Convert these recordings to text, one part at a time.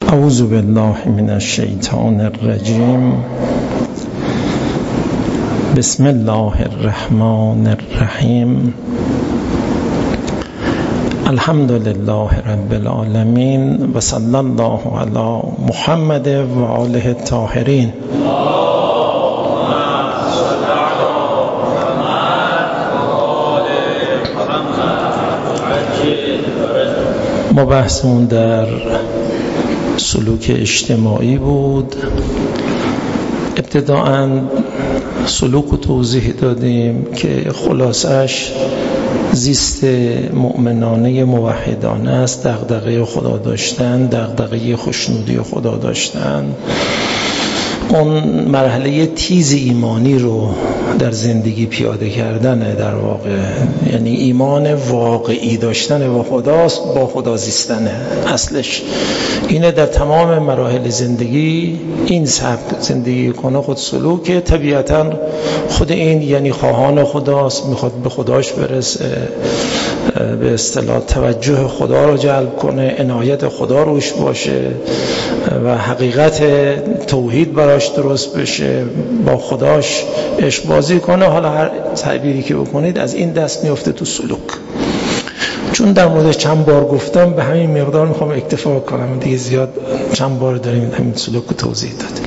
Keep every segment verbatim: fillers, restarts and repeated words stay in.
اعوذ بالله من الشیطان الرجیم. بسم الله الرحمن الرحیم. الحمد لله رب العالمین و صلی الله علی محمد و آله الطاهرین. ما بحثمون در سلوک اجتماعی بود. ابتداءً سلوک رو توضیح دادیم که خلاصش زیست مؤمنانه موحدانه است، دغدغه خدا داشتن، دغدغه خوشنودی خدا داشتن، اون مرحله تیز ایمانی رو در زندگی پیاده کردنه، در واقع یعنی ایمان واقعی داشتن با خداست، با خدا زیستنه. اصلش اینه در تمام مراحل زندگی این سبک زندگی کنه خود سلوکه. طبیعتاً خود این یعنی خواهان خداست، میخواد به خداش برسه، به اصطلاح توجه خدا رو جلب کنه، عنایت خدا روش باشه و حقیقت توحید براش درست بشه، با خداش عشق بازی کنه. حالا هر تعبیری که بکنید از این دست میفته تو سلوک. چون در مورد چند بار گفتم به همین مقدار میخوام اکتفا کنم، دیگه زیاد چند بار داریم همین سلوک رو توضیح دادیم.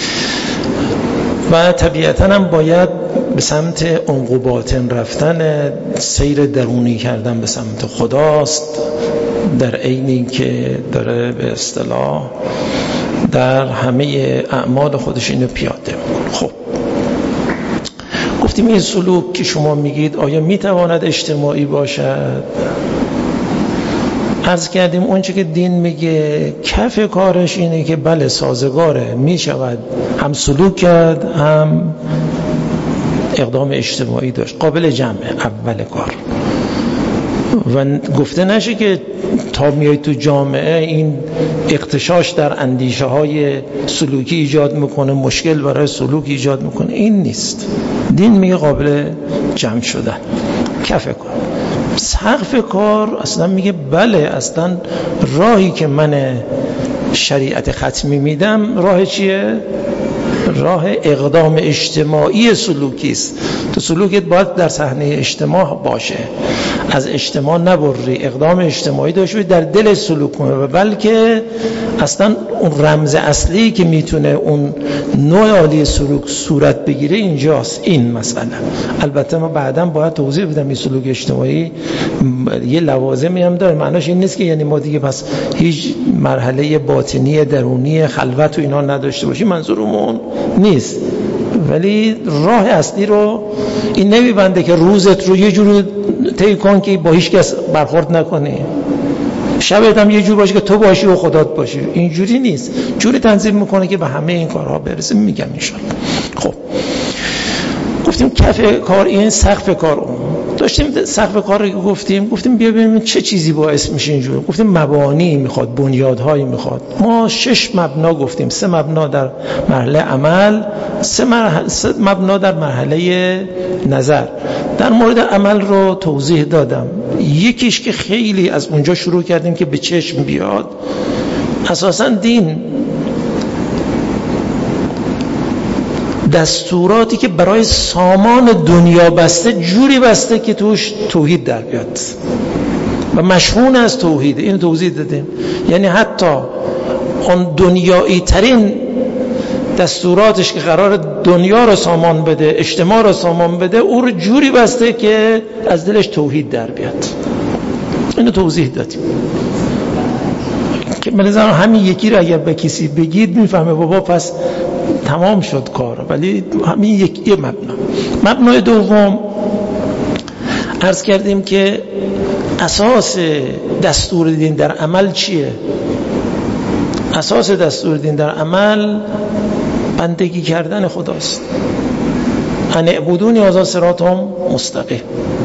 و طبیعتاً هم باید به سمت عمق و باطن رفتن، سیر درونی کردن به سمت خداست، در عین اینکه داره به اصطلاح در همه اعمال خودش اینو پیاده میکنه. خب گفتیم این سلوک که شما میگید آیا میتواند اجتماعی باشد؟ عرض کردیم اونچه که دین میگه کف کارش اینه که بله سازگاره، میشود هم سلوک کرد هم اقدام اجتماعی داشت، قابل جمعه اول کار. و گفته نشه که تا میای تو جامعه این اغتشاش در اندیشه های سلوکی ایجاد میکنه، مشکل برای سلوک ایجاد میکنه. این نیست. دین میگه قابل جمع شدن، کف کار. سقف کار اصلا میگه بله، اصلا راهی که من شریعت ختمی میدم راه چیه؟ راه اقدام اجتماعی سلوکی است. تو سلوکت باید در صحنه اجتماع باشه، از اجتماع نبری، اقدام اجتماعی داشته در دل سلوک کنه. و بلکه اصلا اون رمز اصلی که میتونه اون نوع عالی سلوک صورت بگیره اینجاست، این مسئله. البته ما بعداً باید توضیح بدم این سلوک اجتماعی یه لوازمی هم داره. معناش این نیست که یعنی ما دیگه پس هیچ مرحله باطنی درونی خلوت و اینا نداشته باشیم، منظورمون نیست. ولی راه اصلی رو این نمیبنده که روزت رو یه جور طی کن که با هیچ کس برخورد نکنی، شبت هم یه جور باشه که تو باشی و خدات باشی. اینجوری نیست، جوری تنظیم میکنه که به همه این کارها برسه. میگم انشالله. خب گفتیم کف کار این، سقف کار اون داشتیم. سقف کار رو گفتیم گفتیم بیا ببینیم چه چیزی باعث میشه اینجوری. گفتیم مبانی میخواد، بنیادهایی میخواد. ما شش مبنا گفتیم، سه مبنا در مرحله عمل، سه, مرحله، سه مبنا در مرحله نظر. در مورد عمل رو توضیح دادم. یکیش که خیلی از اونجا شروع کردیم که به چشم بیاد، اساساً دین دستوراتی که برای سامان دنیا بسته جوری بسته که توش توحید در بیاد و مشمول از توحید. این توضیح دادیم. یعنی حتی اون دنیایی ترین دستوراتش که قرار دنیا رو سامان بده، اجتماع رو سامان بده، او رو جوری بسته که از دلش توحید در بیاد. اینو توضیح دادیم که بنظرم همین یکی رو اگر به کسی بگید میفهمه بابا پس تمام شد کار. ولی همین یک مبنا. مبنای دوم عرض کردیم که اساس دستور دین در عمل چیه؟ اساس دستور دین در عمل بندگی کردن خداست. ان اعبدونی هذا صراط مستقیم.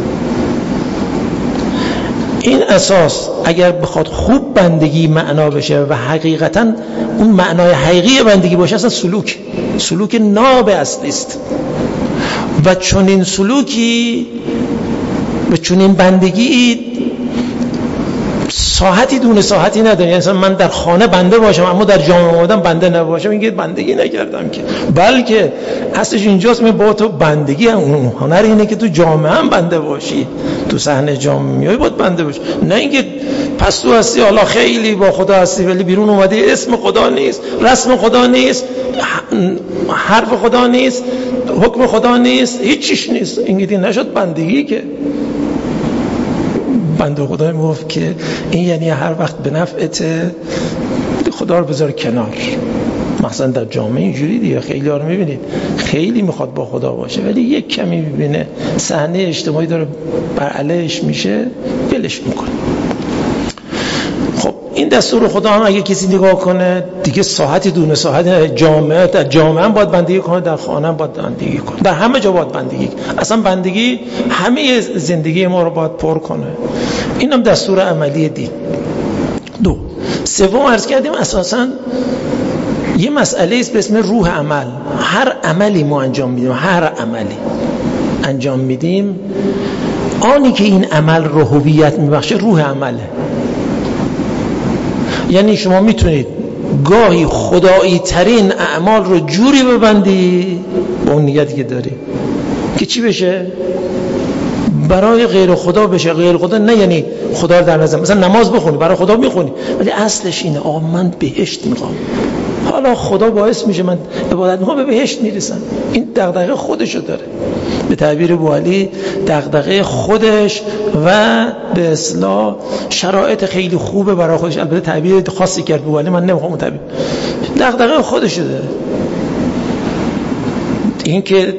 این اساس اگر بخواد خوب بندگی معنا بشه و حقیقتا اون معنای حقیقی بندگی باشه، اصلا سلوک سلوک ناب اصلی است. و چون این سلوکی و چون این بندگی ساحتی دونه ساحتی نداره. یعنی مثلا من در خانه بنده باشم اما در جامعه اومدم بنده نباشم، اینکه بندگی نکردم که، بلکه اصلش اینجاست می با تو بندگی هم اون هنر اینه که تو جامعه هم بنده باشی، تو صحنه جامعه میای باید بنده باشی، نه اینکه پس تو هستی حالا خیلی با خدا هستی ولی بیرون اومدی اسم خدا نیست، رسم خدا نیست، حرف خدا نیست، حکم خدا نیست، هیچ چیش نیست. اینگه نشد بندگی که. بنده خدا میگفت که این یعنی هر وقت به نفعت خدا رو بذار کنار. مثلا در جامعه اینجوری دیگه خیلی ها رو میبینید خیلی میخواد با خدا باشه ولی یک کمی میبینه صحنه اجتماعی داره بر علیهش میشه ولش میکنه. خب این دستور خدا هم اگه کسی نگاه کنه دیگه ساحتی دونه ساحت جامعه، در جامعه هم باید بندگی کنه، در خانه هم باید بندگی کنه، در همه جا باید بندگی کنه. اصلا بندگی همه زندگی ما رو باید پر کنه. این هم دستور عملی دین. دو سوم عرض کردیم اساساً یه مسئله است به اسم روح عمل. هر عملی ما انجام میدیم، هر عملی انجام میدیم، آنی که این عمل رو هویت میبخشه روح عمله. یعنی شما میتونید گاهی خدایی ترین اعمال رو جوری ببندی با اون نیتی که داری که چی بشه؟ برای غیر خدا بشه. غیر خدا نه یعنی خدا رو در نظر، مثلا نماز بخونی برای خدا میخونی ولی اصلش اینه آقا من بهشت میخوام، حالا خدا باعث میشه من عبادت میخوام به بهشت میرسم. این دغدغه خودشو داره، به تعبیر بوعلی دغدغه خودش و به اصطلاح شرایط خیلی خوبه برای خودش. البته تعبیر خاصی کرد بوعلی، من نمیخوام تعبیر، دغدغه خودشو داره. این که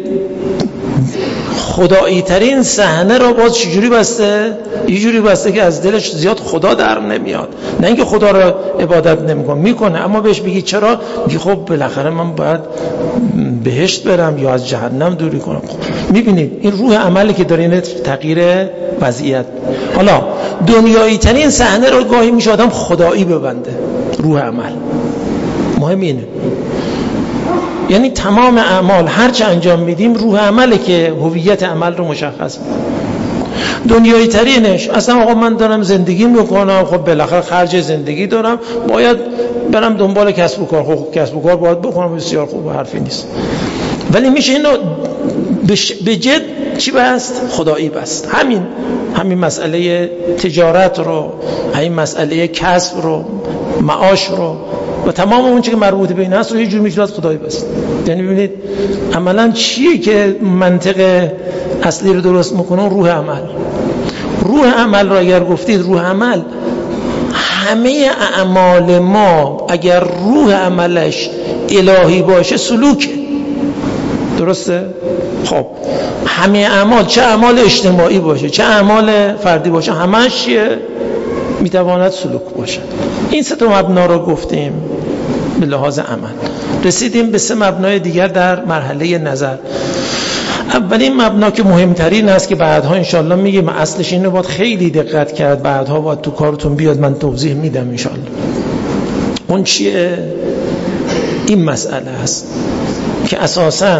خدایی ترین صحنه را باز چجوری بسته؟ یه جوری بسته که از دلش زیاد خدا در نمیاد، نه اینکه خدا را عبادت نمیکنه، میکنه اما بهش بگی چرا؟ میگه خب بالاخره من باید بهشت برم یا از جهنم دوری کنم. خب میبینید این روح عملی که داره، این تغییر وضعیت. حالا دنیایی ترین صحنه را گاهی میشه آدم خدایی ببنده، روح عمل مهم اینه. یعنی تمام اعمال هر چه انجام میدیم روح عمله که هویت عمل رو مشخص میکنه. دنیایی ترینش اصلا آقا من دارم زندگی میکنم، خب بالاخره خرج زندگی دارم، باید برم دنبال کسب و کار. خب کسب و کار باید بکنم، بسیار خوب، حرفی نیست، ولی میشه اینو به جد چی بست؟ خدایی بست. همین همین مسئله تجارت رو، همین مسئله کسب رو، معاش رو و تمام اون چیزی که مربوط به این هست رو یه جور میشه خدایی بست. یعنی ببینید عملاً چیه که منطق اصلی رو درست میکنه؟ روح عمل. روح عمل رو اگر گفتید، روح عمل همه اعمال ما اگر روح عملش الهی باشه سلوکه، درسته؟ خب همه اعمال، چه اعمال اجتماعی باشه چه اعمال فردی باشه، همش میتواند سلوک باشه. این سه تا مبنا رو گفتیم به لحاظ عمل. رسیدیم به سه مبنای دیگر در مرحله نظر. اولین مبنا که مهمترین است که بعدها انشالله میگیم، اصلش اینو باید خیلی دقت کرد، بعدها باید تو کارتون بیاد، من توضیح میدم انشالله. اون چیه؟ این مسئله است که اساساً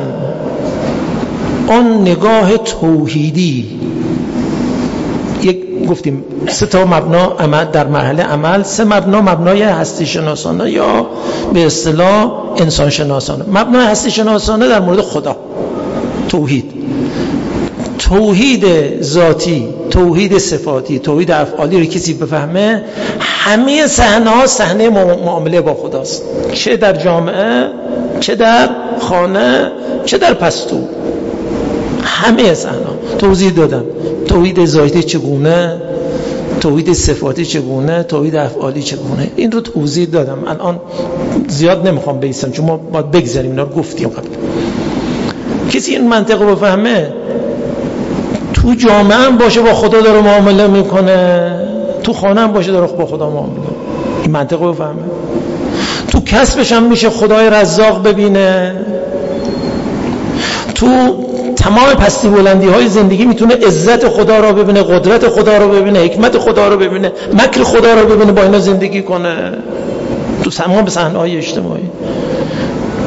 آن نگاه توحیدی، یک گفتیم سه تا مبنا عمل در مرحله عمل، سه مبنا مبنای هستی شناسانه یا به اصطلاح انسان شناسانه. مبنای هستی شناسانه در مورد خدا، توحید، توحید ذاتی، توحید صفاتی، توحید افعالی رو کسی بفهمه همه صحنه ها صحنه معامله با خداست، چه در جامعه چه در خانه چه در پستو، همه صحنه. توضیح دادم توحید ذاتی چگونه، توحید صفاتی چگونه، توحید افعالی چگونه، این رو توضیح دادم. الان زیاد نمیخوام بیستم چون ما باید بگذاریم، اینا رو گفتیم قبل. کسی این منطق رو بفهمه تو جامعه هم باشه با خدا داره معامله میکنه، تو خانه هم باشه داره با خدا معامله، این منطق رو بفهمه. تو کسبش هم میشه خدای رزاق ببینه، تو تمام پستی بلندی های زندگی میتونه عزت خدا رو ببینه، قدرت خدا رو ببینه، حکمت خدا رو ببینه، مکر خدا رو ببینه، با اینا زندگی کنه. تو تمام صحنه های اجتماعی،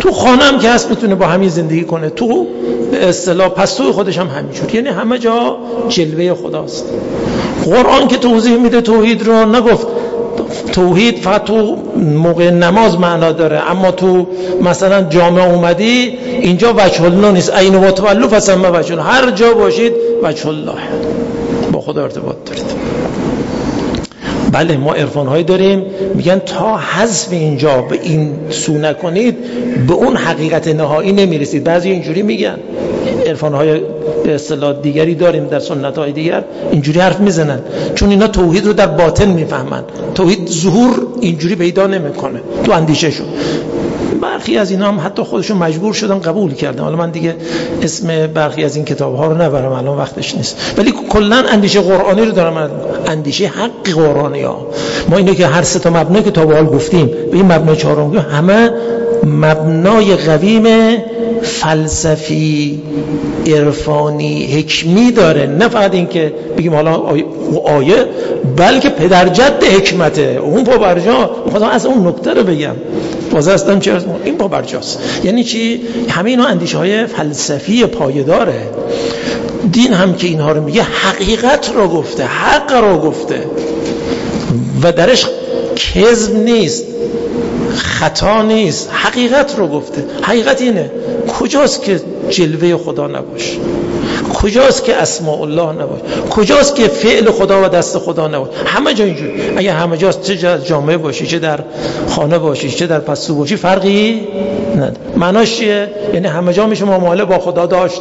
تو خانه هم که هست میتونه با همین زندگی کنه، تو به اصطلاح پستوی خودش هم همینجور، یعنی همه جا جلوه خداست. قرآن که توضیح میده توحید رو، نگفت توحید فقط تو موقع نماز معنا داره، اما تو مثلا جامعه اومدی اینجا وجه الله نیست، عین و تولوا فثم وجه الله، هر جا باشید وجه الله، با خدا ارتباط دارید. بله ما عرفان‌هایی داریم میگن تا حذف اینجا به این سو نکنید به اون حقیقت نهایی نمیرسید. بعضی اینجوری میگن، عرفان‌های به اصطلاح دیگری داریم در سنت‌های دیگر اینجوری حرف میزنن، چون اینا توحید رو در باطن میفهمن، توحید ظهور اینجوری پیدا نمیکنه تو اندیشه‌شون. برخی از اینا هم حتی خودشون مجبور شدن قبول کردن. حالا من دیگه اسم برخی از این کتاب‌ها رو نبرم، الان وقتش نیست، ولی کلا اندیشه قرآنی رو دارم، اندیشه حق قرآنی ها. ما اینه که هر سه تا مبنایی که تا به حال گفتیم به این مبنای چهارم همه مبنای قویم فلسفی، عرفانی، حکمی داره، نه فقط این که بگیم حالا آیه، بلکه پدرجد حکمته، اون پابرجا. می‌خواستم اصلا اون نکته رو بگم، واسه هستم چه این پابرجاست. یعنی چی؟ همه اینا اندیشه های فلسفی پایداره. دین هم که اینها رو میگه حقیقت رو گفته، حق رو گفته و درش کذب نیست، خطا نیست، حقیقت رو گفته. حقیقت اینه کجاست که جلوه خدا نباشه، کجاست که اسماء الله نباشه، کجاست که فعل خدا و دست خدا نباشه. همه جا اینجوری. اگه همه جاست، چه در جامعه باشی، چه در خانه باشی، چه در پستو باشی، فرقی نداره. معناش چیه؟ یعنی همه جا میشه معامله با خدا داشت.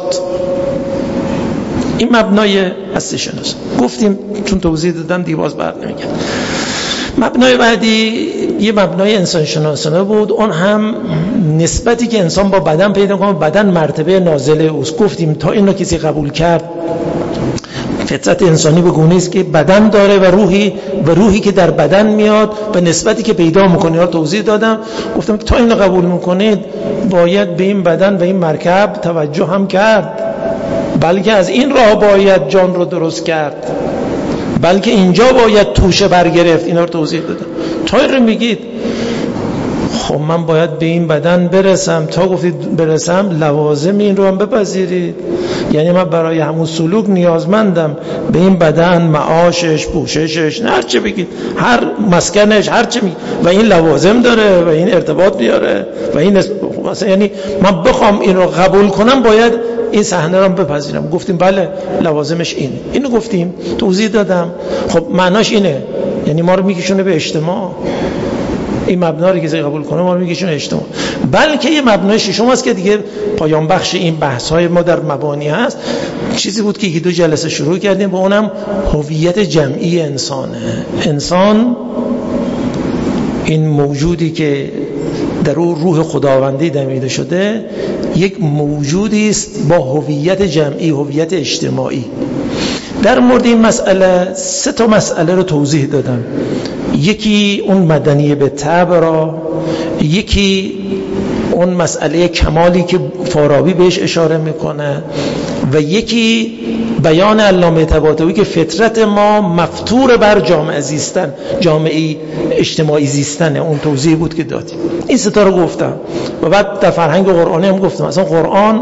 این مبنای هستی شناس گفتیم، چون توضیح دادم دیگه باز بر نمیگم. مبنای بعدی یه مبنای انسان شناسانه بود، اون هم نسبتی که انسان با بدن پیدا کنه، بدن مرتبه نازله اوست. گفتیم تا اینو کسی قبول کرد، فطرت انسانی به گونه است که بدن داره و روحی، و روحی که در بدن میاد و نسبتی که پیدا میکنه رو توضیح دادم. گفتم تا اینو قبول میکنید باید به این بدن و این مرکب توجه هم کرد، بلکه از این راه باید جان رو درست کرد، بلکه اینجا باید توشه برگرفت. اینا رو توضیح دادم. تا این رو میگید خب من باید به این بدن برسم، تا گفتید برسم لوازم این رو هم بپذیرید، یعنی من برای همون سلوک نیازمندم به این بدن، معاشش، پوششش، هر چه بگید، هر مسکنش، هر چه میگید، و این لوازم داره و این ارتباط بیاره و این مثلا، یعنی من بخوام این رو قبول کنم باید این صحنه رو بپذیرم. گفتیم بله لوازمش این اینو گفتیم، توضیح دادم. خب معناش اینه، یعنی ما رو میکشونه به اجتماع. این مبنا رو که قبول کنه ما رو میکشونه اجتماع. بلکه یه مبنای ششم هست که دیگه پایان بخش این بحث های ما در مبانی هست، چیزی بود که یکی دو جلسه شروع کردیم، با اونم هویت جمعی انسانه. انسان این موجودی که در او روح خداوندی دمیده شده، یک موجودی است با هویت جمعی، هویت اجتماعی. در مورد این مسئله سه تا مسئله رو توضیح دادم. یکی اون مدنی به طبع را، یکی اون مسئله کمالی که فارابی بهش اشاره میکنه، و یکی بیان علامه طباطبایی که فطرت ما مفطور بر جامعه زیستن، جامعه اجتماعی زیستن. اون توضیح بود که دادیم. این سه تا رو گفتم و بعد در فرهنگ قرآنی هم گفتم. اصلا قرآن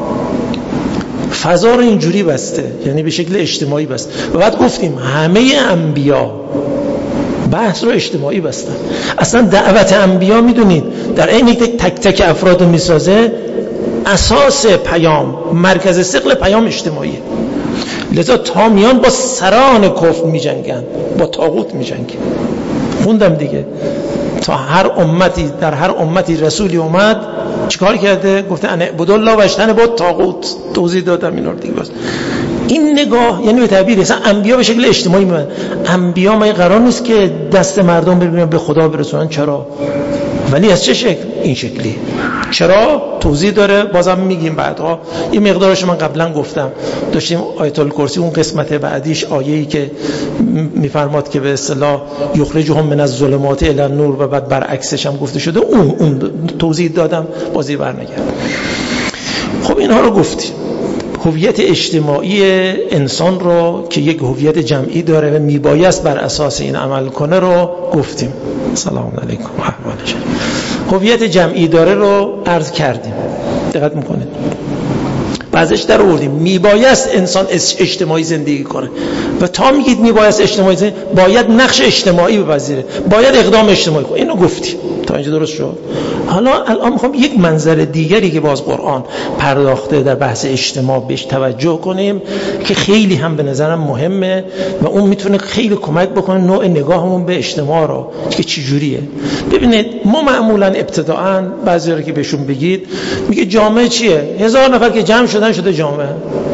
فضا رو اینجوری بسته، یعنی به شکل اجتماعی بسته. و بعد گفتیم همه انبیا بحث رو اجتماعی بستن. اصلا دعوت انبیا میدونید در این تک تک افراد رو میسازه، اساس پیام، مرکز ثقل پیام اجتماعیه. لذا تامیان با سران کفر میجنگن، با طاغوت میجنگن. خوندم دیگه، تا هر امتی، در هر امتی رسولی اومد چیکار کرده؟ گفته ان اعبدوا الله و اجتنبوا الطاغوت. توضیح دادم اینا رو دیگه. بس این نگاه یعنی به تعبیر اصلا انبیا به شکل اجتماعی میاد. انبیا ما قرار نیست که دست مردم ببینن به خدا برسونن. چرا؟ ولی از چه شکل؟ این شکلی. چرا؟ توضیح داره، بازم میگیم بعدها. این مقدارش من قبلا گفتم. داشتیم آیت الکرسی اون قسمت بعدیش، آیه‌ای که میفرماد که به اصطلاح یخرجهم من الظلمات الی النور، و بعد برعکسش هم گفته شده، اون اون توضیح دادم، بازی برنگرد. خب اینها رو گفتیم. هویت اجتماعی انسان رو که یک هویت جمعی داره و میبایست بر اساس این عمل کنه رو گفتیم. سلام علیکم و احوال شما. هویت جمعی داره رو عرض کردیم، دقت میکنید بعضش در آوردیم. میبایست انسان اجتماعی زندگی کنه و تا میگید میبایست اجتماعی زندگی، باید نقش اجتماعی بپذیره، باید اقدام اجتماعی کنه. اینو گفتیم تا اینجا درست شد. حالا الان میخوام یک منظر دیگری که باز قرآن پرداخته در بحث اجتماع بهش توجه کنیم که خیلی هم به نظرم مهمه و اون میتونه خیلی کمک بکنه نوع نگاهمون به اجتماع رو که چجوریه. ببینید ما معمولا ابتداءً بعضی که بهشون بگید میگه جامعه چیه؟ هزار نفر که جمع شدن شده جامعه.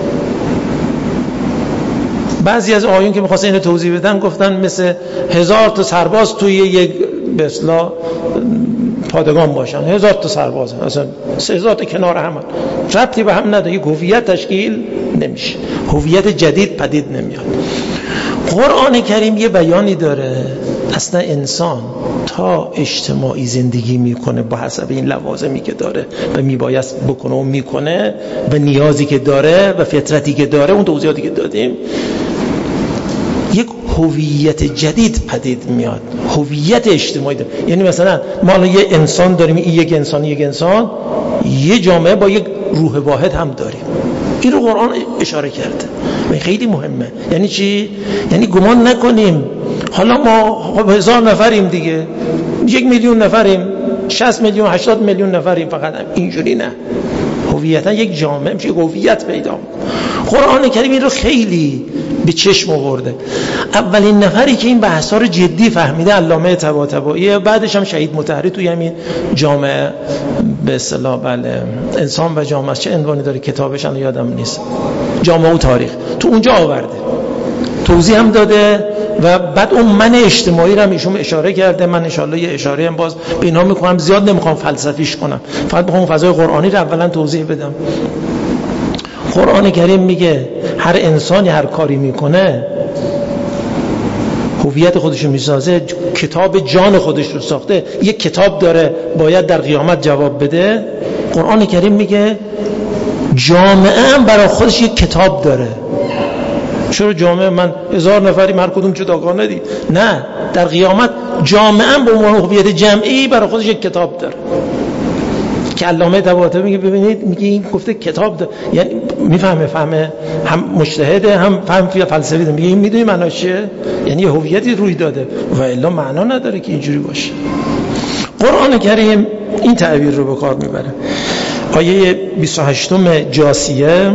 بعضی از آیون که می‌خواستن اینو توضیح بدن گفتن مثل هزار تا سرباز توی یک به اصطلاح پادگان باشن، هزار تا سرباز مثلا سه هزار تا کنار هم ربطی به هم نداره، هویت تشکیل نمیشه، هویت جدید پدید نمیاد. قرآن کریم یه بیانی داره اصلا انسان تا اجتماعی زندگی میکنه با حسب این لوازمی که داره و میبایست بکنه و میکنه و نیازی که داره و فطرتی که داره، اون توضیحاتی که دادیم، یک هویت جدید پدید میاد، هویت اجتماعی داره. یعنی مثلا ما الان یه انسان داریم، این یک انسان یک انسان یه جامعه با یک روح واحد هم داریم. این رو قرآن اشاره کرده و خیلی مهمه. یعنی چی؟ یعنی گمان نکنیم حالا ما هزار نفریم دیگه، یک میلیون نفریم، شصت میلیون هشتاد میلیون نفریم، فقط اینجوری نه. هویتا یک جامعه میشه، هویت پیدا میکنه. قرآن کریم این رو خیلی به چشم آورده. اولین نفری که این بحثا رو جدی فهمیده علامه طباطبایی، بعدش هم شهید مطهری توی همین جامعه به اصطلاح بله انسان و جامعه چه عنوانی داره کتابش الان یادم نیست، جامعه و تاریخ، تو اونجا آورده توضیح هم داده و بعد اون من اجتماعی رو هم ایشون اشاره کرده. من انشالله یه اشاره هم باز به اینا میکنم، زیاد نمیخوام فلسفیش کنم، فقط میخوام فضای قرآنی رو اولا توضیح بدم. قرآن کریم میگه هر انسانی هر کاری میکنه هویت خودشو میسازه، کتاب جان خودش رو ساخته، یک کتاب داره باید در قیامت جواب بده. قرآن کریم میگه جامعه هم برای خودش یک کتاب داره. چرا جامعه من هزار نفری هر کدوم جداگانه دی؟ نه، در قیامت جامعه هم به عنوان هویت جمعی برای خودش یک کتاب داره که علامه طباطبایی میگه ببینید میگه این گفته کتاب داره، یعنی میفهمه، فهمه هم مجتهده هم فهم فلسفی داره. میگه این میدونی معناش چیه؟ یعنی یه هویتی روی داده و الا معنا نداره که اینجوری باشه. قرآن کریم این تعبیر رو به کار میبره. آیه بیست و هشتم جاثیه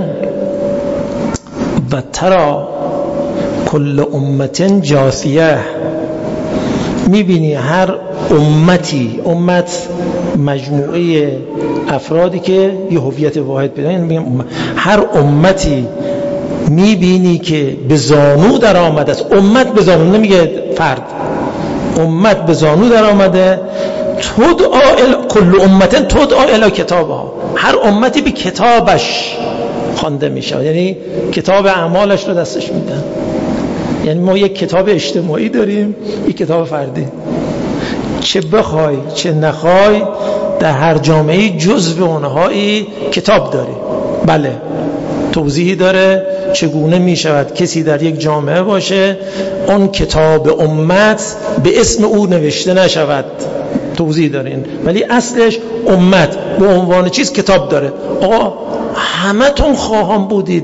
و ترا کل امت جاثیه، میبینی هر امتی، امت مجموعه افرادی که یه هویت واحد پیدا کنن، هر امتی میبینی که به زانو در آمده است. امت به زانو، نمیگه فرد، امت به زانو در آمده. تدعا کل امت تدعا الی کتابها، هر امتی به کتابش خوانده میشه، یعنی کتاب اعمالش رو دستش میدن. یعنی ما یک کتاب اجتماعی داریم، یک کتاب فردی. چه بخوای چه نخوای در هر جامعه جزو اونهایی کتاب داری. بله توضیحی داره چگونه می شود کسی در یک جامعه باشه اون کتاب امت به اسم او نوشته نشود، توضیح دارین، ولی اصلش امت به عنوان چیز کتاب داره. آقا همه تون خواهان بودید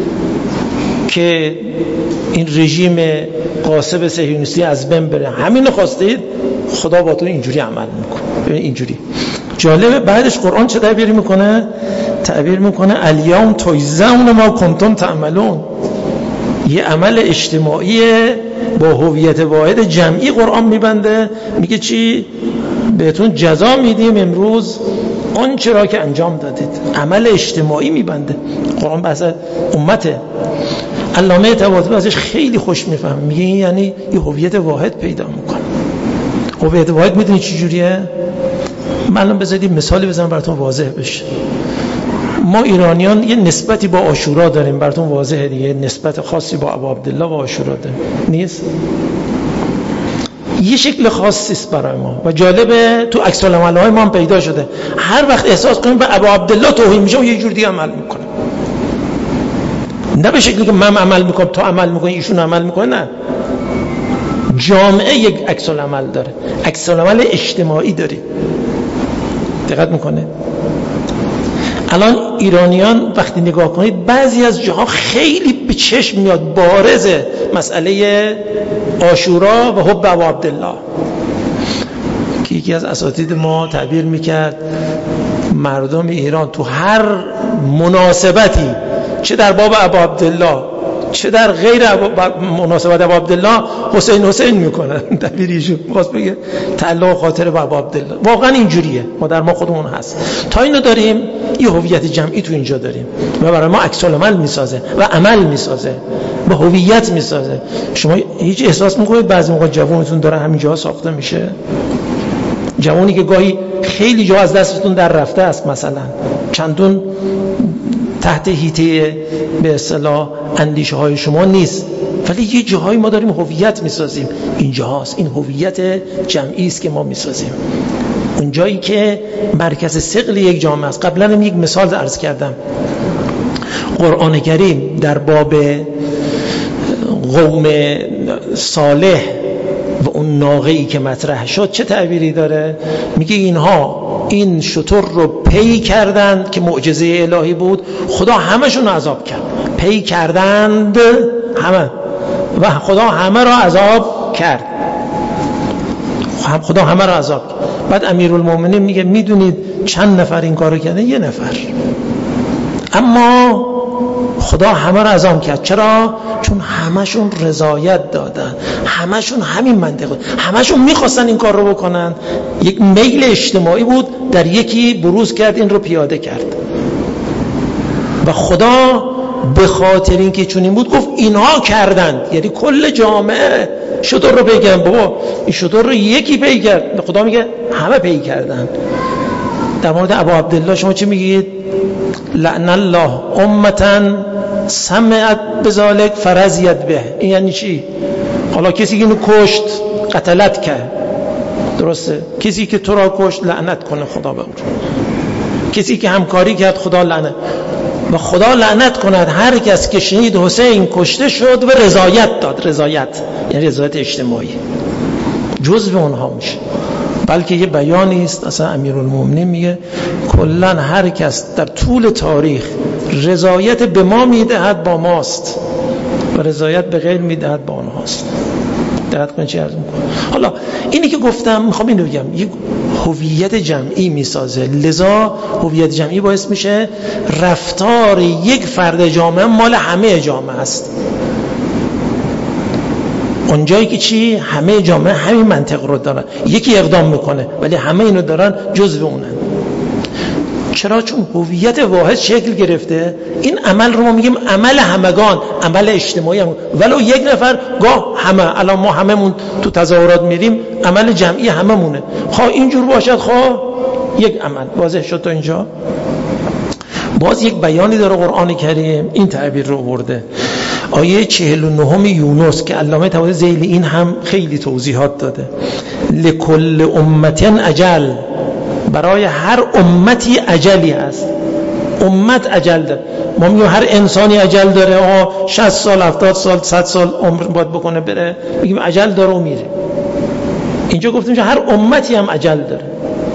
که این رژیم غاصب صهیونیستی از بین بره، همین رو خواستید، خدا با تو اینجوری عمل میکنه. اینجوری جالبه. بعدش قرآن چه تعبیر میکنه؟ تعبیر میکنه الیوم تجزون ما کنتم تعملون. یه عمل اجتماعی با هویت واحد جمعی قرآن میبنده، میگه چی؟ بهتون جزا میدیم امروز اون چرا که انجام دادید. عمل اجتماعی میبنده قرآن. بحث امته. علامه طباطبایی ازش خیلی خوش میفهم، میگه یعنی یه هویت واحد پیدا میکنه. هویت واحد میدونی چی جوریه؟ من الان بذارید مثالی بزنم براتون واضح بشه. ما ایرانیان یه نسبتی با عاشورا داریم، براتون واضحه دیگه، نسبت خاصی با ابو عبدالله و عاشورا داریم، نیست؟ یه شکل خاصی است برای ما و جالبه تو عکس العمل‌های ما هم پیدا شده. هر وقت احساس کنیم به ابو عبدالله توهین میشه و یه جور دیگه عمل میکنه، نه به شکلی که من عمل میکنم تو عمل میکنی ایشون عمل میکنه، نه. جامعه یک عکس العمل داره، عکس العمل اجتماعی داریم. دقت میکنه. الان ایرانیان وقتی نگاه کنید بعضی از جاها خیلی به چشم میاد بارزه مسئله عاشورا و حب ابو عبدالله که یکی از اساتید ما تعبیر میکرد مردم ایران تو هر مناسبتی چه در باب ابو عبدالله چه در غیر مناسبت ابو عبدالله حسین حسین میکنن. تعبیر ایشون می‌خواست بگه تعلق خاطر به ابو عبدالله. واقعا اینجوریه، ما در ما خودمون هست. تا اینو داریم یه هویت جمعی تو اینجا داریم و برای ما عکس العمل میسازه و عمل میسازه و هویت میسازه. شما هیچ احساس میکنید بعضی موقع جوونتون داره همینجا ساخته میشه؟ جوانی که گاهی خیلی جا از دستتون در رفته است، مثلا چندون تحت حیطه به اصطلاح اندیشه های شما نیست، ولی یه جاهایی ما داریم هویت میسازیم. اینجاست، این هویت جمعی است که ما میسازیم. اون جایی که مرکز ثقل یک جامعه است. قبلا هم یک مثال عرض کردم. قرآن کریم در باب قوم صالح و اون ناقه‌ای که مطرح شد چه تعبیری داره؟ میگه اینها این شتر رو پی کردند که معجزه الهی بود، خدا همشون عذاب کرد. پی کردند همه و خدا همه را عذاب کرد. خدا همه را عذاب کرد. بعد امیرالمومنین میگه میدونید چند نفر این کارو کردن؟ یه نفر. اما خدا همه را عذاب کرد. چرا؟ چون همشون رضایت دادن، همشون همین منطقه، همشون میخواستن این کار رو بکنن. یک میل اجتماعی بود، در یکی بروز کرد، این رو پیاده کرد و خدا به خاطر اینکه چون این بود گفت اینها کردند، یعنی کل جامعه شتر رو پی کردن. بابا این شتر رو یکی پی کرد، خدا میگه همه پی کردن. در مورد ابو عبدالله شما چی میگید؟ لعن الله امتا سمعت بذالک فرضیت به. این یعنی چی؟ حالا کسی که اینو کشت قتلت کرد، درسته؟ کسی که تو را کشت لعنت کنه خدا به اون. کسی که همکاری کرد خدا لعنت و خدا لعنت کند هر کس که شهید حسین کشته شد و رضایت داد. رضایت یعنی رضایت اجتماعی، جزء اونها میشه. بلکه یه بیانی است اصلا امیرالمومنین میگه کلا هر کس در طول تاریخ رضایت به ما میدهد با ماست و رضایت به غیر میدهد با آنهاست. دقت کنید چی عرض میکنم. حالا اینی که گفتم میخوام اینو بگم، یک هویت جمعی میسازه. لذا هویت جمعی باعث میشه رفتار یک فرد جامعه مال همه جامعه است. اونجایی که چی؟ همه جامعه همین منطق رو دارن، یکی اقدام میکنه ولی همه اینو دارن، جزو اونن. چرا؟ چون هویت واحد شکل گرفته. این عمل رو ما میگیم عمل همگان، عمل اجتماعی هم. ولو یک نفر گاه همه. الان ما هممون تو تظاهرات میریم، عمل جمعی هممونه. خواه اینجور باشد خواه یک عمل. واضح شد تا اینجا؟ باز یک بیانی داره قرآن کریم این تعبیر رو برده. آیه چهل و نه یونس که علامه طباطبایی ذیل این هم خیلی توضیحات داده. لکل امتین اجل، برای هر امتی اجلی هست. امت اجل داره. ما میگیم هر انسانی اجل داره، آقا شصت سال هفتاد سال صد سال عمر باید بکنه بره، میگیم اجل داره و میره. اینجا گفتیم که هر امتی هم اجل داره.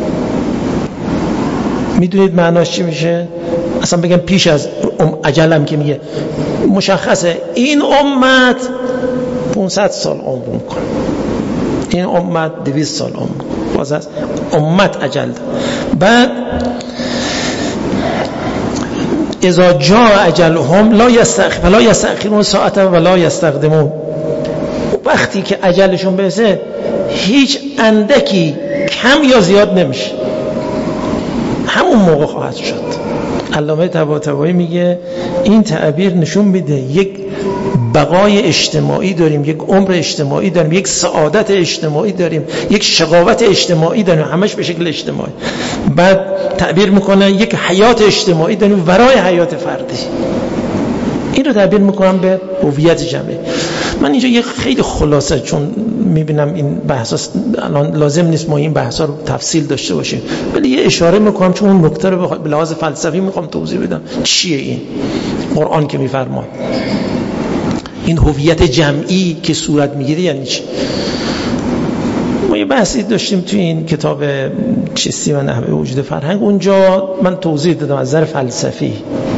میدونید معناش چی میشه؟ اصلا بگم پیش از اجلم که میگه مشخصه این امت پانصد سال عمر میکنه، این امت دویست سال عمر میکنه. باز هست امت اجل داره. بعد اذا جاء اجلهم لا یستأخر فلا یستأخرون ساعة ولا یستقدمون. وقتی که اجلشون برسه هیچ اندکی کم یا زیاد نمیشه، همون موقع خواهد شد. علامه طباطبایی میگه این تعبیر نشون میده یک بقای اجتماعی داریم، یک عمر اجتماعی داریم، یک سعادت اجتماعی داریم، یک شقاوت اجتماعی داریم، همش به شکل اجتماعی. بعد تعبیر میکنه یک حیات اجتماعی داریم برای حیات فردی. این رو تعبیر میکنم به هویت جمعی. من اینجا یه خیلی خلاصه، چون میبینم این بحثا الان لازم نیست ما این بحثا رو تفصیل داشته باشیم، ولی یه اشاره میکنم چون اون نکته رو به لحاظ فلسفی میخوام توضیح بدم. چیه این قرآن که میفرماد این هویت جمعی که صورت میگیره یعنی چی؟ ما یه بحثی داشتیم توی این کتاب چیستی و نحوه وجود فرهنگ، اونجا من توضیح دادم از نظر فلسفی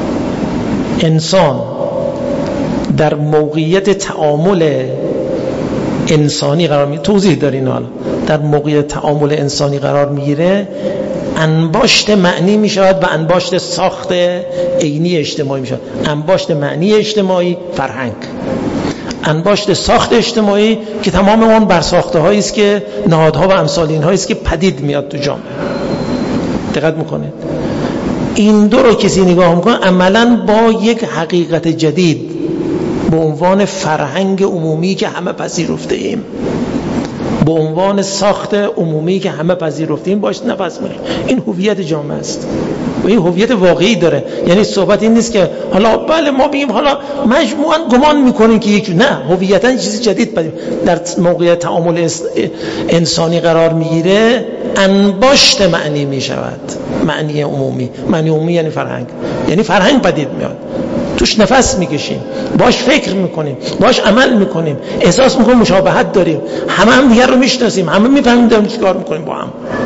انسان در موقعیت تعامل انسانی قرار میگیره، توضیح دارین حالا در موقعیت تعامل انسانی قرار میگیره، انباشت معنی میشود و انباشت ساخت عینی اجتماعی میشود. انباشت معنی اجتماعی فرهنگ، انباشت ساخت اجتماعی که تمام اون بر ساخته هایی است که نهادها و امثال اینهایی است که پدید میاد تو جامعه. دقت میکنید این دو رو کسی نگاه میکنه عملاً با یک حقیقت جدید به عنوان فرهنگ عمومی که همه پذیرفته ایم، به عنوان ساخت عمومی که همه پذیرفته ایم باش نفس می‌کشیم. این هویت جامعه است و این هویت واقعی داره. یعنی صحبت این نیست که حالا بله ما بگیم حالا مجموعاً گمان میکنیم که یک، نه، هویتاً چیز جدید پدید در موقع تعامل انسانی قرار میگیره، انباشت معنی میشود. معنی عمومی، معنی عمومی یعنی فرهنگ، یعنی فرهنگ پدید میاد، توش نفس میکشیم، باش فکر میکنیم، باش عمل میکنیم، احساس میکنیم مشابهت داریم، همه هم دیگر رو میشناسیم، همه میفهمیم داریم چی کار میکنیم با هم.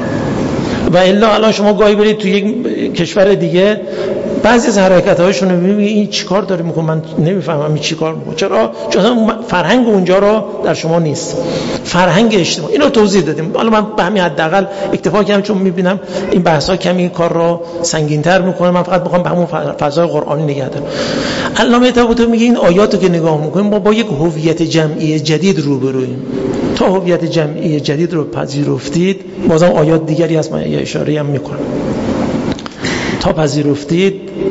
و الا الان شما گاهی برید تو یک کشور دیگه بعضی از حرکت‌هاشون رو میبینید این چیکار داره میکنه، من نمیفهمم این چیکار میکنه. چرا؟ چون فرهنگ اونجا رو در شما نیست، فرهنگ اجتماعی. اینو توضیح دادیم. حالا من به همین حداقل اکتفا کردم چون میبینم این بحث‌ها کمی این کار رو سنگین‌تر میکنه. من فقط میخوام به همون فضای قرآنی نگه دارم. علامه طباطبایی میگه این آیاتو که نگاه میکنیم ما با یک هویت جمعی جدید روبرویم. تا هویت جمعی جدید رو پذیرفتید، بازم آیات دیگری هست من یه اشاره هم میکنم، تا پذیرفتید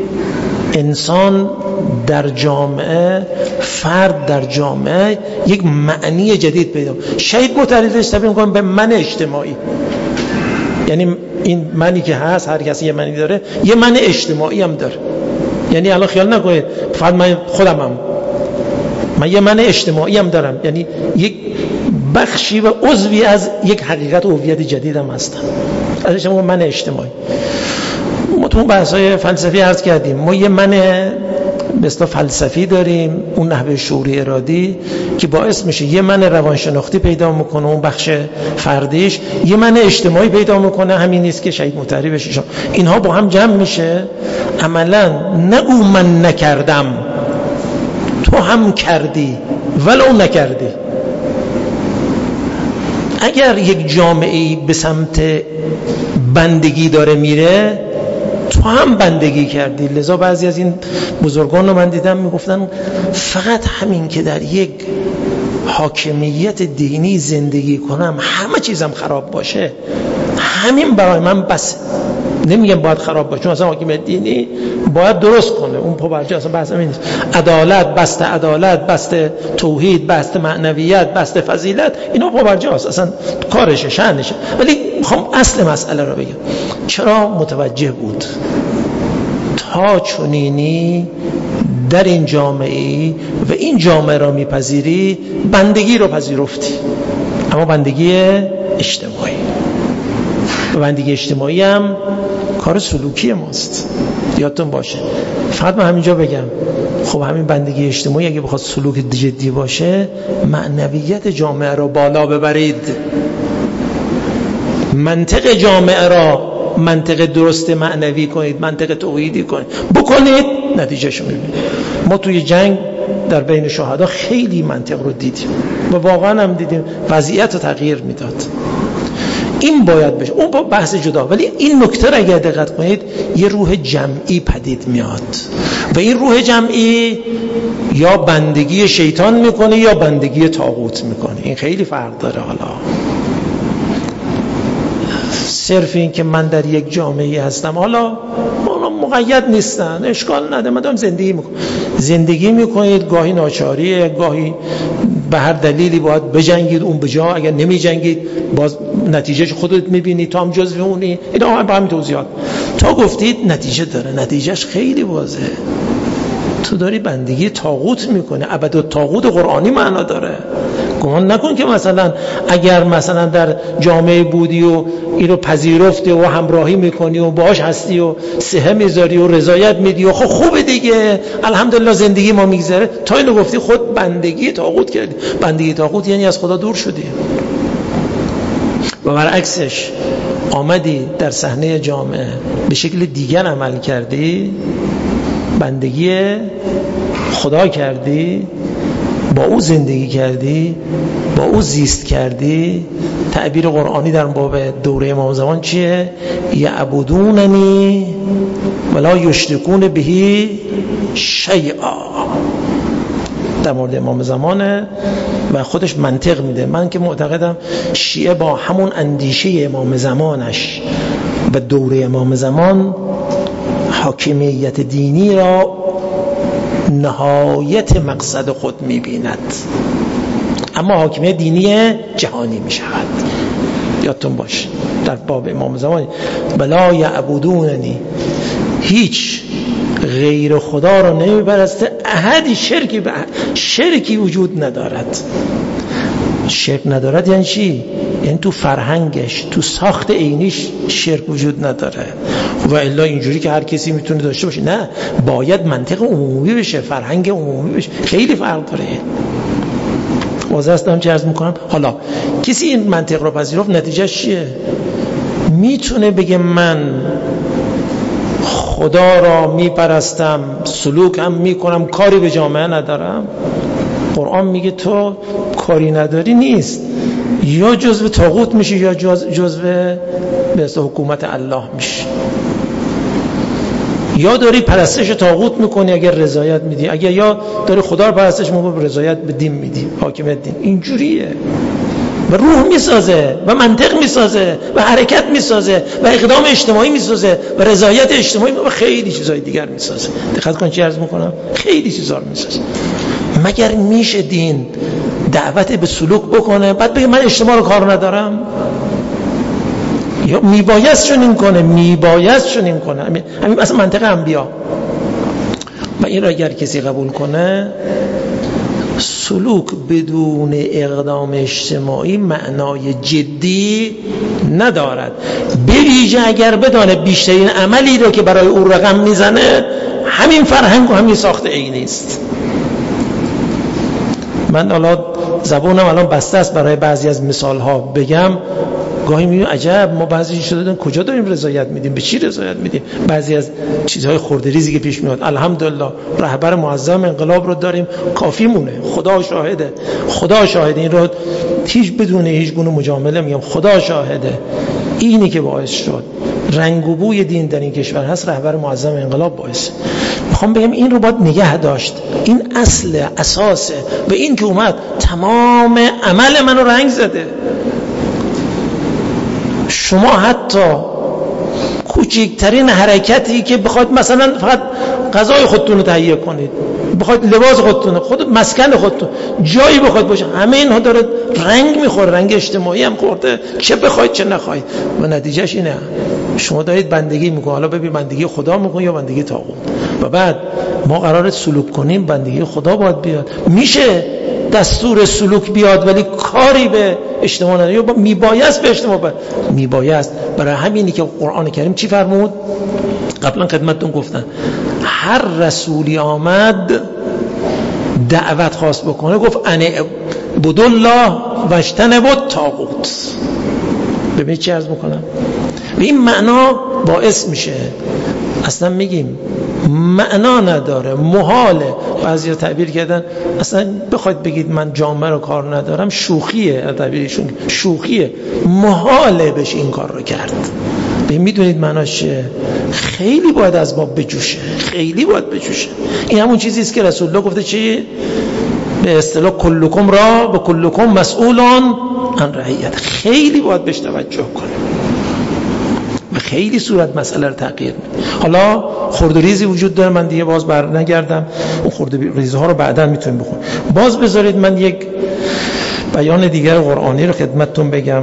انسان در جامعه، فرد در جامعه یک معنی جدید پیدا. شهید معترضش تعبیر می‌کنه به من اجتماعی، یعنی این منی که هست هر کسی یه منی داره، یه من اجتماعی هم داره. یعنی الان خیال نکنید فقط من خودمم، من یه من اجتماعی هم دارم، یعنی یک بخشی و عضوی از یک حقیقت و هویت جدیدم هستم. ازش میگم من اجتماعی. ما تو بحث‌های فلسفی عرض کردیم ما یه من به اصطلاح فلسفی داریم، اون نحوه شعوری ارادی که باعث میشه یه من روانشناختی پیدا میکنه، اون بخش فردیش، یه من اجتماعی پیدا میکنه، همین نیست که شهید مطهری بشه. اینها با هم جمع میشه. عملا نگو من نکردم، تو هم کردی ولو نکردی. اگر یک جامعه‌ای به سمت بندگی داره میره، تو هم بندگی کردی. لذا بعضی از این بزرگان رو من دیدم میگفتن فقط همین که در یک حاکمیت دینی زندگی کنم همه چیزم خراب باشه، همین برای من بس. نمیگم باید خراب باشه، مثلا حاکمیت دینی باید درست کنه، اون پاورجی اصلا بحث همین نیست. عدالت، بست عدالت، بست توحید، بست معنویت، بست فضیلت، اینا پاورجی هست، اصلا کارشه، شأنشه. ولی میخوام اصل مسئله رو بگم. چرا متوجه بود تا چنینی در این جامعه و این جامعه را میپذیری، بندگی رو پذیرفتی، اما بندگی اجتماعی. و بندگی اجتماعی هم کار سلوکی ماست، یادتون باشه. فقط من همینجا بگم خب همین بندگی اجتماعی اگه بخواد سلوک جدی باشه، معنویت جامعه را بالا ببرید، منطق جامعه را منطق درست معنوی کنید، منطق توحیدی کنید، بکنید نتیجهشو میبینید. ما توی جنگ در بین شهدا خیلی منطق رو دیدیم و واقعا هم دیدیم وضعیت رو تغییر میداد. این باید بشه، اون با بحث جدا. ولی این نکته را اگر دقت کنید یه روح جمعی پدید میاد و این روح جمعی یا بندگی شیطان میکنه یا بندگی طاغوت میکنه. این خیلی فرق داره. حالا صرف این که من در یک جامعه هستم، حالا مقید نیستن، اشکال نداره، من دارم زندگی میکنم. زندگی میکنید، گاهی ناچاریه، گاهی به هر دلیلی باید بجنگید، اون بجا، اگر نمی جنگید باز نتیجهش خودت میبینی، تو هم جزو اونی. اینا هم با همین توضیحات تا گفتید نتیجه داره، نتیجهش خیلی واضحه. تو داری بندگی طاغوت میکنه. ابدالطاغوت قرآنی معنا داره. گمان نکن که مثلا اگر مثلا در جامعه بودی و اینو پذیرفتی و همراهی میکنی و باهاش هستی و صحه میذاری و رضایت میدی و خب خوبه دیگه، الحمدلله زندگی ما میگذره، تا اینو گفتی خود بندگی طاغوت کردی. بندگی طاغوت یعنی از خدا دور شدی. و برعکسش آمدی در صحنه جامعه به شکل دیگر عمل کردی، بندگی خدا کردی، با او زندگی کردی، با او زیست کردی. تعبیر قرآنی در باب دوره امام زمان چیه؟ یعبدوننی ولا یشرکون بهی شیئا. در مورد امام زمانه و خودش منطق میده. من که معتقدم شیعه با همون اندیشه امام زمانش و دوره امام زمان حاکمیت دینی را نهایت مقصد خود میبیند، اما حاکمیت دینی جهانی میشود. یادتون باشه در باب امام زمان بلا یعبدوننی، هیچ غیر خدا را نمیپرسته، احدی شرکی به شرکی وجود ندارد. شرک ندارد یعنی چی؟ یعنی تو فرهنگش، تو ساخت عینیش شرک وجود نداره. و الا اینجوری که هر کسی میتونه داشته باشه، نه، باید منطق عمومی بشه، فرهنگ عمومی بشه. خیلی فرق داره. واضح است دارم چه عرض میکنم. حالا کسی این منطق رو پذیرفت، نتیجهش چیه؟ میتونه بگه من خدا را میپرستم، سلوک هم میکنم، کاری به جامعه ندارم. قرآن میگه تو کاری نداری نیست، یا جزو طاغوت میشی یا جزو به اصطلاح حکومت الله میشی. یا داری پرستش طاغوت میکنی اگر رضایت میدی، اگر یا داری خدا رو پرستش میکنی رضایت به دین میدی، حاکمیت دین. اینجوریه و روح میسازه و منطق میسازه و حرکت میسازه و اقدام اجتماعی میسازه و رضایت اجتماعی و خیلی چیزای دیگر میسازه. دقت کن چی عرض میکنم، خیلی چیزا رو میسازه. مگر میشه دین دعوت به سلوک بکنه بعد بگه من اجتماع رو کار ندارم؟ یا میبایست چنین کنه، میبایست چنین کنه. همین همین مثلا منطق انبیا. و این را اگر کسی قبول کنه، سلوک بدون اقدام اجتماعی معنای جدی ندارد. به ویژه اگر بدانه بیشترین عملی رو که برای او رقم میزنه همین فرهنگ و همین ساخت عینی است. من حالا زبونم الان بسته است برای بعضی از مثال ها بگم. گاهی میگم عجب، ما بعضی شده کجا داریم رضایت میدیم، به چی رضایت میدیم؟ بعضی از چیزهای خرده ریزی که پیش میاد، الحمدلله رهبر معظم انقلاب رو داریم، کافی مونه. خدا شاهده، خدا شاهده. این رو هیچ بدون هیچ گونه مجامله میگم، خدا شاهده. اینی که باعث شد رنگ و بوی دین در این کشور هست، رهبر معظم انقلاب باعث. میخوام بگم این رو باید نگه داشت. این اصل اساسه و این که اومد تمام عمل منو رنگ زده. شما حتی کوچکترین حرکتی که بخواید مثلا فقط غذای خودتون رو تهیه کنید، بخواید لباس خودتون، خود مسکن خودتون، جایی بخواید باشه، همه اینها داره رنگ میخوره، رنگ اجتماعی هم خورده، چه بخواید چه نخواید. و نتیجهش اینه شما دارید بندگی میکنید. حالا ببین بندگی خدا میکنید یا بندگی طاغوت. و بعد ما قراره سلوک کنیم، بندگی خدا باید بیاد. میشه دستور سلوک بیاد ولی کاری به اجتماع نداره، یا میبایست به اجتماع باید. میبایست. برای همینی که قرآن کریم چی فرمود؟ قبلا خدمتتون گفتن هر رسولی آمد دعوت خواست بکنه، گفت ان اعبدوا الله و اجتنبوا الطاغوت. ببینید چی عرض میکنم. و این معنا باعث میشه، اصلا میگیم معنا نداره، محاله. بعضی تعبیر کردن اصلا بخواید بگید من جامعه رو کار ندارم، شوخیه. تعبیرشون شوخیه، محاله بشه این کار رو کرد. به میدونید معناش چیه؟ خیلی باید از ما بجوشه، خیلی باید بجوشه. این همون چیزی است که رسول الله گفته چی؟ به اصطلاح کلکم را و کلکم مسئولان عن رعیت. خیلی باید بهش توجه کنیم و خیلی صورت مسئله رو تغییر میده. حالا خردریزی وجود داره، من دیگه باز بر نگردم، اون خردریزی ها رو بعدا میتونیم بخونیم. باز بذارید من یک بیان دیگر قرآنی رو خدمتتون بگم.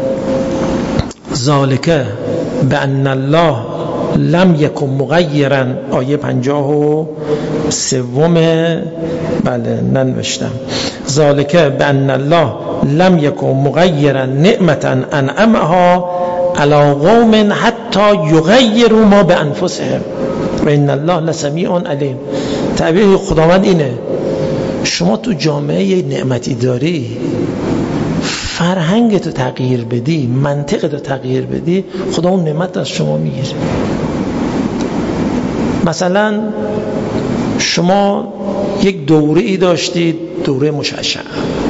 ذالک بأن الله لم یکن مغیرا، آیه پنجاه و سوم، بله ننوشتم. ذالک بأن الله لم یکن مغیرا نعمتا انعمها علی قوم حتی یغیروا ما بانفسهم و ان الله لسمیع علیم. تعبیر خداوند اینه، شما تو جامعه یه نعمتی داری، فرهنگتو تغییر بدی، منطقتو تغییر بدی، خدا اون نعمت از شما میگیره. مثلا شما یک دوره ای داشتید، دوره مشعشع،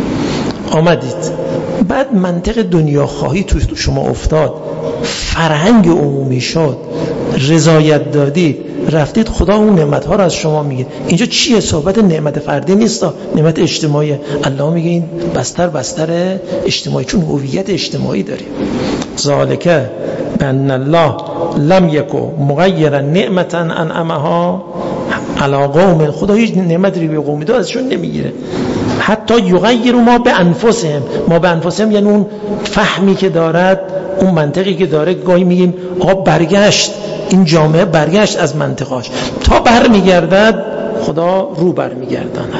آمدید بعد منطق دنیا خواهی تو شما افتاد، فرهنگ عمومی شد، رضایت دادید، رفتید، خدا اون نعمت ها رو از شما میگه. اینجا چیه؟ صحبت نعمت فردی نیست، نعمت اجتماعی. الله میگه این بستر بستر اجتماعی، چون هویت اجتماعی داریم. ذالک بان الله لم یکو مغیرا نعمتا انعمها علی قوم. خدا هیچ نعمتی رو به قومی داد ازشون نمیگیره. حتی یغیروا ما به انفسهم، ما به انفسهم یعنی اون فهمی که دارد، اون منطقی که داره. گاهی میگیم آقا برگشت، این جامعه برگشت از منطقاش، تا برمیگردد خدا رو برمیگرداند.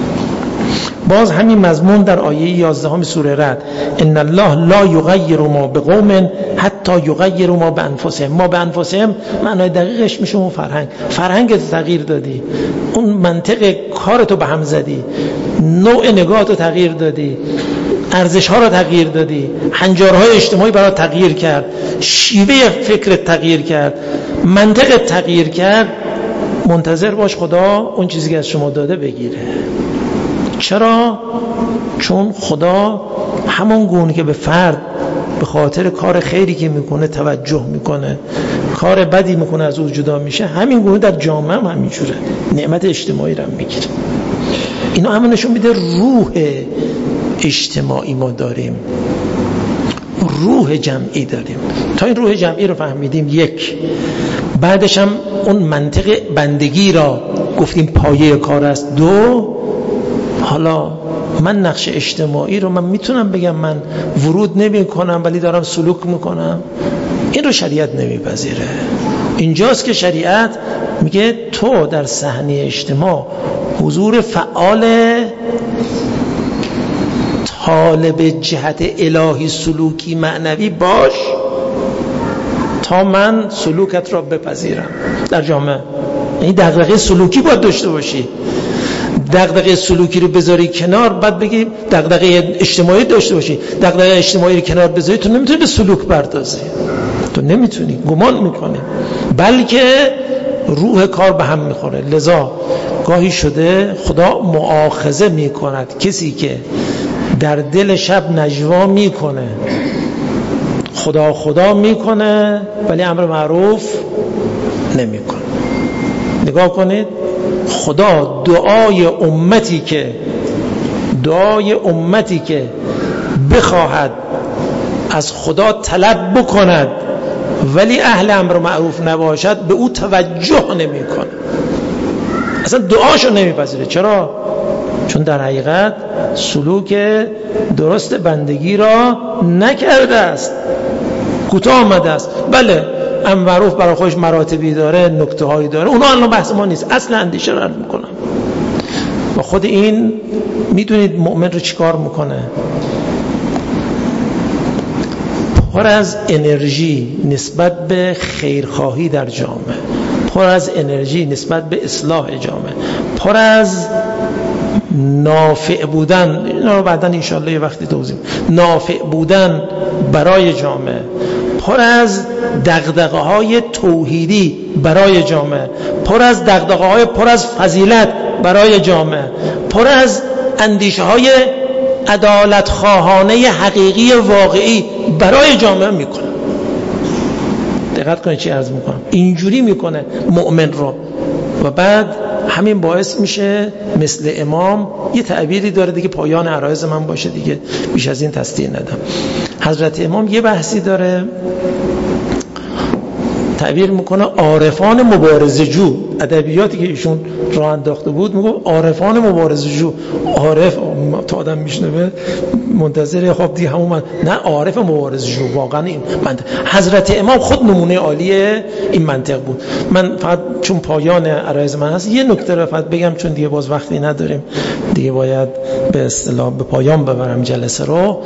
باز همین مضمون در آیه یازدهم سوره رعد، ان الله لا یغیر ما بقوم حتی یغیروا ما بانفسهم. ما بانفسهم معنای دقیقش میشه اون فرهنگ. فرهنگت تغییر دادی، اون منطق کارتو به هم زدی، نوع نگاهتو تغییر دادی، ارزش ها رو تغییر دادی، هنجارهای اجتماعی برات تغییر کرد، شیوه فکرت تغییر کرد، منطقت تغییر کرد، منتظر باش خدا اون چیزی که از شما داده بگیره. چرا؟ چون خدا همون گونه که به فرد به خاطر کار خیری که میکنه توجه میکنه، کار بدی میکنه از او جدا میشه، همین گونه در جامعه هم همینجوره، نعمت اجتماعی رو هم میگیره. اینا همون نشون میده روح اجتماعی ما داریم، روح جمعی داریم. تا این روح جمعی رو فهمیدیم، یک، بعدش هم اون منطق بندگی را گفتیم پایه کار است. دو، حالا من نقش اجتماعی رو من میتونم بگم من ورود نمی کنم ولی دارم سلوک میکنم، این رو شریعت نمیپذیره. اینجاست که شریعت میگه تو در صحنه اجتماع حضور فعال طالب جهت الهی سلوکی معنوی باش تا من سلوکت را بپذیرم در جامعه. این دغدغه سلوکی باید داشته باشی. دغدغه سلوکی رو بذاری کنار، بعد بگی دغدغه اجتماعی داشته باشی. دغدغه اجتماعی رو کنار بذاری، تو نمیتونی به سلوک پردازی، تو نمیتونی، گمان میکنی، بلکه روح کار به هم میخوره. لذا گاهی شده خدا مؤاخذه میکند کسی که در دل شب نجوا میکنه، خدا خدا میکنه ولی امر معروف نمیکنه. نگاه کنید، خدا دعای امتی که دعای امتی که بخواهد از خدا طلب بکند ولی اهل امر معروف نباشد به او توجه نمیکنه، اصلا دعاشو نمیپذیره. چرا؟ چون در حقیقت سلوک درست بندگی را نکرده است، کوتاه آمده است. بله امر معروف برای خودش مراتبی داره، نکته هایی داره، اونا الان بحث ما نیست، اصلا اندیشه رو رد میکنم. و خود این میدونید مؤمن رو چیکار میکنه؟ پر از انرژی نسبت به خیرخواهی در جامعه، پر از انرژی نسبت به اصلاح جامعه، پر از نافع بودن، اینا رو بعداً انشالله یه وقتی توضیح، نافع بودن برای جامعه، پر از دغدغه های توحیدی برای جامعه، پر از دغدغه های پر از فضیلت برای جامعه، پر از اندیشه های عدالت خواهانه حقیقی واقعی برای جامعه میکنه. دقت کنید چی عرض میکنم، اینجوری میکنه مؤمن رو. و بعد همین باعث میشه مثل امام، یه تعبیری داره دیگه پایان عرایض من باشه دیگه، بیش از این تصدیق ندم. حضرت امام یه بحثی داره، تعبیر میکنه عارفان مبارزه جو. ادبیاتی که ایشون راه انداخته بود میگه عارفان مبارزه جو. عارف تا آدم میشنوه منتظر خب دیگه همون من. نه، عارف مبارزه جو واقعا این منطق. حضرت امام خود نمونه عالی این منطق بود. من فقط چون پایان عرایض من هست یه نکته رو فقط بگم، چون دیگه باز وقتی نداریم دیگه، باید به اصطلاح به پایان ببرم جلسه رو.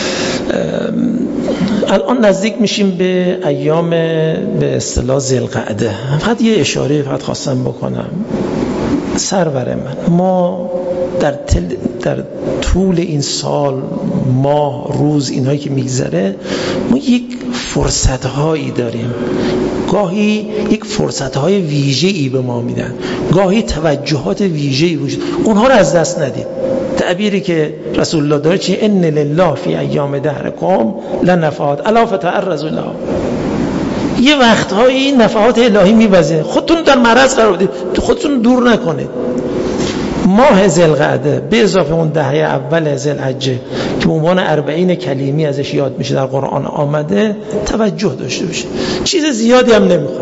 الان نزدیک میشیم به ایام به اصطلاح ذوالقعده. فقط یه اشاره فقط خواستم بکنم. سرور من، ما در, تل در طول این سال، ماه، روز، اینهایی که میگذره ما یک فرصتهایی داریم. گاهی یک فرصتهای ویژه‌ای به ما میدن، گاهی توجهات ویژه‌ای وجود، اونها رو از دست ندید. تعبیری که رسول الله داره چیه؟ ان لله فی ایام دهرکم لنفحات الا فتعرضوا لها. یه وقتهایی نفحات الهی میوزه، خودتون در معرض قرار بدید، خودتون دور نکنید. ماه ذوالقعده به اضافه اون دهه اول ذوالحجه که به عنوان اربعین کلیمی ازش یاد میشه در قرآن آمده، توجه داشته باشه. چیز زیادی هم نمیخواد.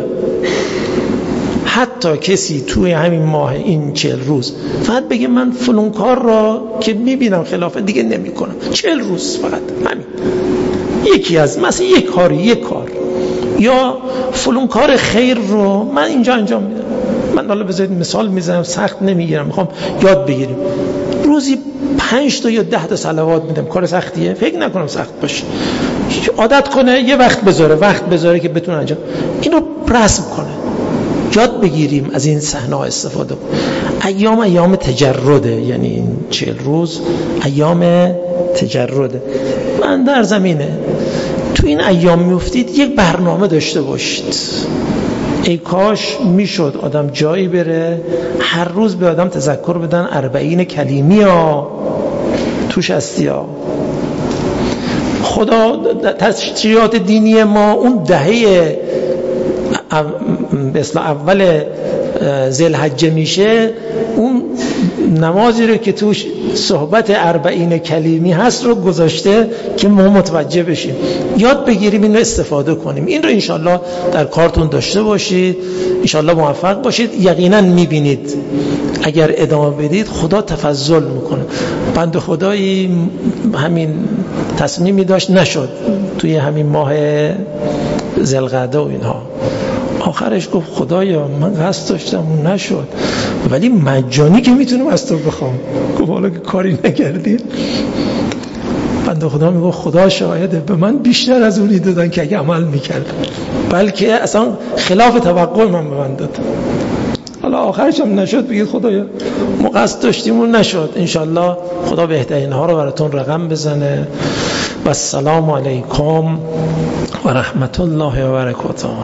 حتی کسی توی همین ماه این چهل روز فقط بگه من فلان کار را که میبینم خلافه دیگه نمی کنم، چهل روز فقط همین، یکی از مثلا یک کاری یک کار یا فلان کار خیر رو من اینجا انجام میدم. من حالا بذارید مثال میزنم، سخت نمیگیرم، میخوام یاد بگیریم. روزی پنج تا یا ده تا صلوات میدم. کار سختیه؟ فکر نکنم سخت باشه. عادت کنه یه وقت بذاره، وقت بذاره که بتونه انجام. اینو رسم کنه. یاد بگیریم از این صحنه استفاده کنیم. ایام ایام تجرده، یعنی این چهل روز ایام تجرده. من در زمینه تو این ایام میفتید یک برنامه داشته باشید. ای کاش میشد آدم جایی بره هر روز به آدم تذکر بدن اربعین کلیمی ها توش هستی ها. خدا تشریعات دینی ما اون دهه به اصطلاح اول ذوالحجه میشه، اون نمازی رو که توش صحبت اربعین کلیمی هست رو گذاشته که ما متوجه بشیم، یاد بگیریم، این رو استفاده کنیم. این رو انشالله در کارتون داشته باشید، انشالله موفق باشید. یقینا میبینید اگر ادامه بدید خدا تفضل میکنه. بنده خدایی همین تصمیمی داشت نشد توی همین ماه ذوالقعده و اینها، آخرش گفت خدایا من قصد داشتم اون نشد، ولی مجانی که میتونم از تو بخوام. گفت حالا که کاری نکردی. بنده خدا میگه خدا شاهده، به من بیشتر از اونی دادن که اگه عمل میکردم، بلکه اصلا خلاف توقع من به من داد. حالا آخرش هم نشد، بگید خدایا ما قصد داشتیم اون نشد. انشالله خدا بهترین ها رو براتون رقم بزنه. و السلام علیکم و رحمت الله و برکاته.